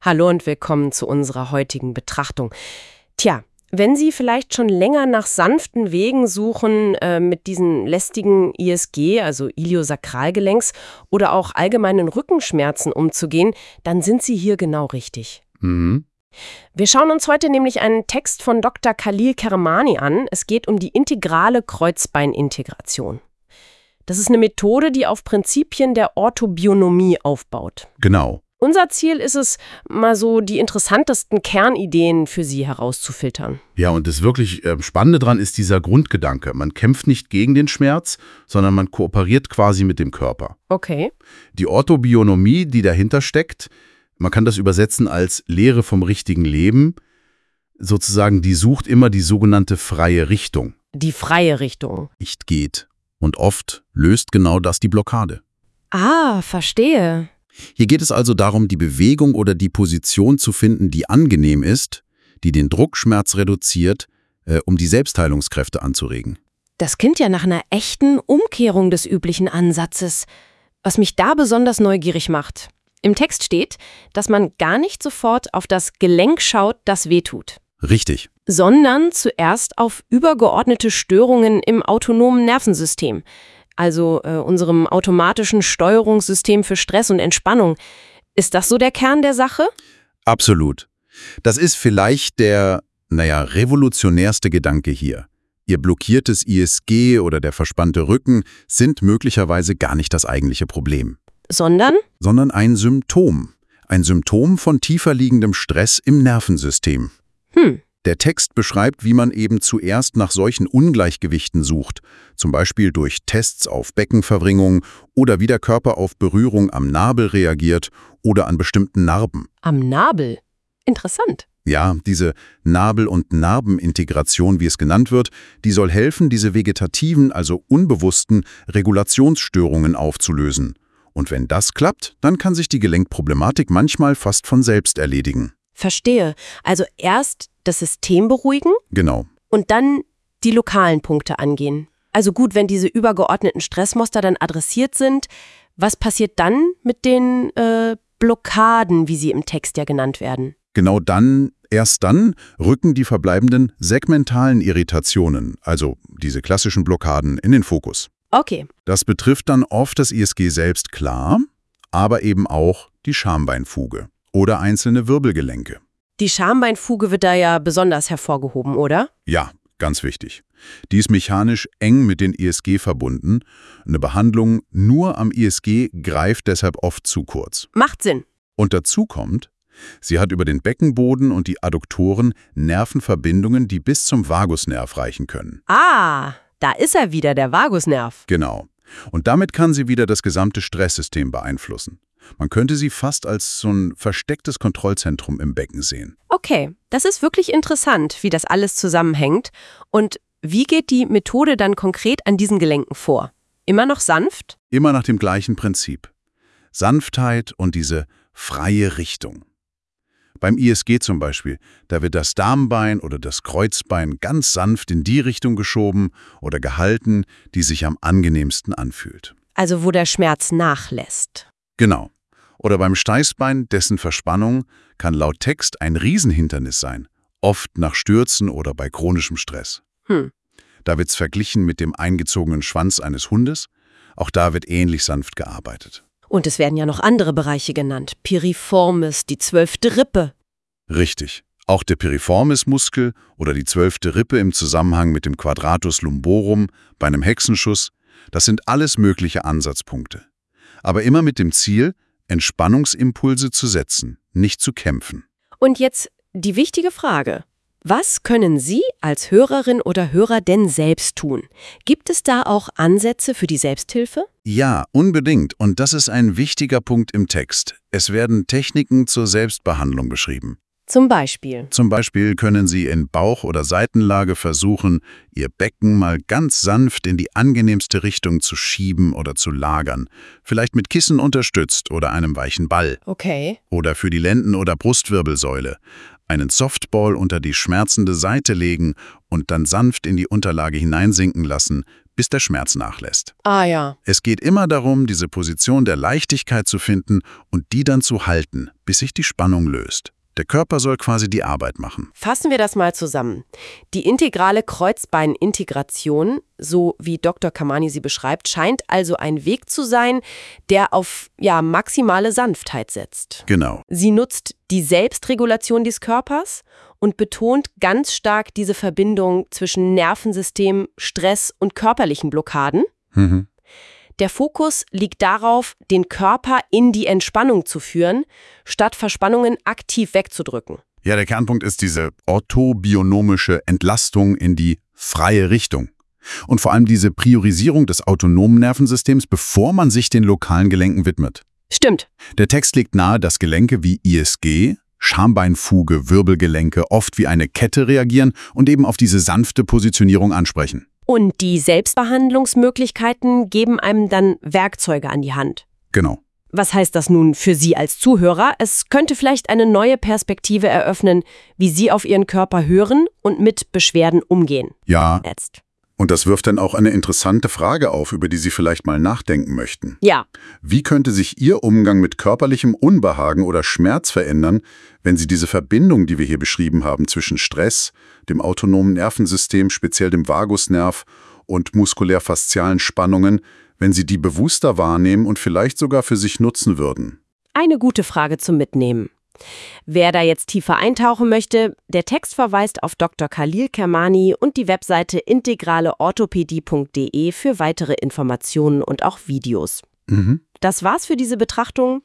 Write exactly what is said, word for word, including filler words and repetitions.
Hallo und willkommen zu unserer heutigen Betrachtung. Tja, wenn Sie vielleicht schon länger nach sanften Wegen suchen, äh, mit diesen lästigen I S G, also Iliosakralgelenks, oder auch allgemeinen Rückenschmerzen umzugehen, dann sind Sie hier genau richtig. Mhm. Wir schauen uns heute nämlich einen Text von Doktor Khalil Kermani an. Es geht um die integrale Kreuzbeinintegration. Das ist eine Methode, die auf Prinzipien der Orthobionomie aufbaut. Genau. Unser Ziel ist es, mal so die interessantesten Kernideen für Sie herauszufiltern. Ja, und das wirklich äh, Spannende daran ist dieser Grundgedanke. Man kämpft nicht gegen den Schmerz, sondern man kooperiert quasi mit dem Körper. Okay. Die Orthobionomie, die dahinter steckt, man kann das übersetzen als Lehre vom richtigen Leben, sozusagen, die sucht immer die sogenannte freie Richtung. Die freie Richtung. Nicht geht. Und oft löst genau das die Blockade. Ah, verstehe. Hier geht es also darum, die Bewegung oder die Position zu finden, die angenehm ist, die den Druckschmerz reduziert, äh, um die Selbstheilungskräfte anzuregen. Das klingt ja nach einer echten Umkehrung des üblichen Ansatzes, was mich da besonders neugierig macht. Im Text steht, dass man gar nicht sofort auf das Gelenk schaut, das wehtut, Richtig. sondern zuerst auf übergeordnete Störungen im autonomen Nervensystem, also äh, unserem automatischen Steuerungssystem für Stress und Entspannung. Ist das so der Kern der Sache? Absolut. Das ist vielleicht der, naja, revolutionärste Gedanke hier. Ihr blockiertes I S G oder der verspannte Rücken sind möglicherweise gar nicht das eigentliche Problem. Sondern? Sondern ein Symptom. Ein Symptom von tiefer liegendem Stress im Nervensystem. Hm. Der Text beschreibt, wie man eben zuerst nach solchen Ungleichgewichten sucht, zum Beispiel durch Tests auf Beckenverbringung oder wie der Körper auf Berührung am Nabel reagiert oder an bestimmten Narben. Am Nabel? Interessant. Ja, diese Nabel- und Narbenintegration, wie es genannt wird, die soll helfen, diese vegetativen, also unbewussten Regulationsstörungen aufzulösen. Und wenn das klappt, dann kann sich die Gelenkproblematik manchmal fast von selbst erledigen. Verstehe. Also erst das System beruhigen Genau. und dann die lokalen Punkte angehen. Also gut, wenn diese übergeordneten Stressmuster dann adressiert sind, was passiert dann mit den äh, Blockaden, wie sie im Text ja genannt werden? Genau dann, erst dann, rücken die verbleibenden segmentalen Irritationen, also diese klassischen Blockaden, in den Fokus. Okay. Das betrifft dann oft das I S G selbst, klar, aber eben auch die Schambeinfuge oder einzelne Wirbelgelenke. Die Schambeinfuge wird da ja besonders hervorgehoben, oder? Ja, ganz wichtig. Die ist mechanisch eng mit den I S G verbunden. Eine Behandlung nur am I S G greift deshalb oft zu kurz. Macht Sinn. Und dazu kommt, sie hat über den Beckenboden und die Adduktoren Nervenverbindungen, die bis zum Vagusnerv reichen können. Ah, da ist er wieder, der Vagusnerv. Genau. Und damit kann sie wieder das gesamte Stresssystem beeinflussen. Man könnte sie fast als so ein verstecktes Kontrollzentrum im Becken sehen. Okay, das ist wirklich interessant, wie das alles zusammenhängt. Und wie geht die Methode dann konkret an diesen Gelenken vor? Immer noch sanft? Immer nach dem gleichen Prinzip. Sanftheit und diese freie Richtung. Beim I S G zum Beispiel, da wird das Darmbein oder das Kreuzbein ganz sanft in die Richtung geschoben oder gehalten, die sich am angenehmsten anfühlt. Also wo der Schmerz nachlässt. Genau. Oder beim Steißbein, dessen Verspannung kann laut Text ein Riesenhindernis sein, oft nach Stürzen oder bei chronischem Stress. Hm. Da wird's verglichen mit dem eingezogenen Schwanz eines Hundes. Auch da wird ähnlich sanft gearbeitet. Und es werden ja noch andere Bereiche genannt. Piriformis, die zwölfte Rippe. Richtig. Auch der Piriformis-Muskel oder die zwölfte Rippe im Zusammenhang mit dem Quadratus lumborum bei einem Hexenschuss, das sind alles mögliche Ansatzpunkte. Aber immer mit dem Ziel, Entspannungsimpulse zu setzen, nicht zu kämpfen. Und jetzt die wichtige Frage. Was können Sie als Hörerin oder Hörer denn selbst tun? Gibt es da auch Ansätze für die Selbsthilfe? Ja, unbedingt. Und das ist ein wichtiger Punkt im Text. Es werden Techniken zur Selbstbehandlung beschrieben. Zum Beispiel? Zum Beispiel können Sie in Bauch- oder Seitenlage versuchen, Ihr Becken mal ganz sanft in die angenehmste Richtung zu schieben oder zu lagern. Vielleicht mit Kissen unterstützt oder einem weichen Ball. Okay. Oder für die Lenden- oder Brustwirbelsäule. einen Softball unter die schmerzende Seite legen und dann sanft in die Unterlage hineinsinken lassen, bis der Schmerz nachlässt. Ah ja. Es geht immer darum, diese Position der Leichtigkeit zu finden und die dann zu halten, bis sich die Spannung löst. Der Körper soll quasi die Arbeit machen. Fassen wir das mal zusammen. Die integrale Kreuzbeinintegration, so wie Doktor Kamani sie beschreibt, scheint also ein Weg zu sein, der auf ja, maximale Sanftheit setzt. Genau. Sie nutzt die Selbstregulation des Körpers und betont ganz stark diese Verbindung zwischen Nervensystem, Stress und körperlichen Blockaden. Mhm. Der Fokus liegt darauf, den Körper in die Entspannung zu führen, statt Verspannungen aktiv wegzudrücken. Ja, der Kernpunkt ist diese orthobionomische Entlastung in die freie Richtung. Und vor allem diese Priorisierung des autonomen Nervensystems, bevor man sich den lokalen Gelenken widmet. Stimmt. Der Text legt nahe, dass Gelenke wie I S G, Schambeinfuge, Wirbelgelenke oft wie eine Kette reagieren und eben auf diese sanfte Positionierung ansprechen. Und die Selbstbehandlungsmöglichkeiten geben einem dann Werkzeuge an die Hand. Genau. Was heißt das nun für Sie als Zuhörer? Es könnte vielleicht eine neue Perspektive eröffnen, wie Sie auf Ihren Körper hören und mit Beschwerden umgehen. Ja, Jetzt. und das wirft dann auch eine interessante Frage auf, über die Sie vielleicht mal nachdenken möchten. Ja. Wie könnte sich Ihr Umgang mit körperlichem Unbehagen oder Schmerz verändern, wenn Sie diese Verbindung, die wir hier beschrieben haben, zwischen Stress, dem autonomen Nervensystem, speziell dem Vagusnerv und muskulär-faszialen Spannungen, wenn Sie die bewusster wahrnehmen und vielleicht sogar für sich nutzen würden? Eine gute Frage zum Mitnehmen. Wer da jetzt tiefer eintauchen möchte, der Text verweist auf Doktor Khalil Kermani und die Webseite integrale orthopädie punkt de für weitere Informationen und auch Videos. Mhm. Das war's für diese Betrachtung.